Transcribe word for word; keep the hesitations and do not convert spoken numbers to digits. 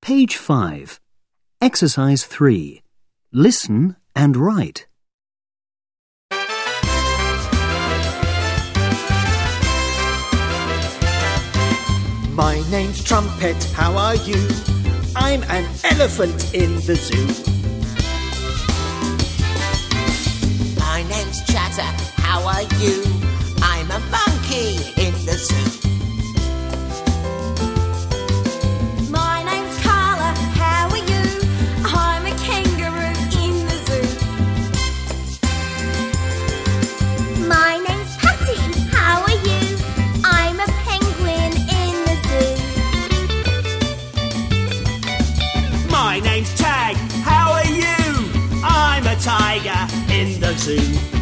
Page five. Exercise three. Listen and write. My name's Trumpet, how are you? I'm an elephant in the zoo. My name's Chatter, how are you? I'm a monkey in the zoo. My name's Carla, how are you? I'm a kangaroo in the zoo. My name's Patty, how are you? I'm a penguin in the zoo. My name's Tag, how are you? I'm a tiger in the zoo.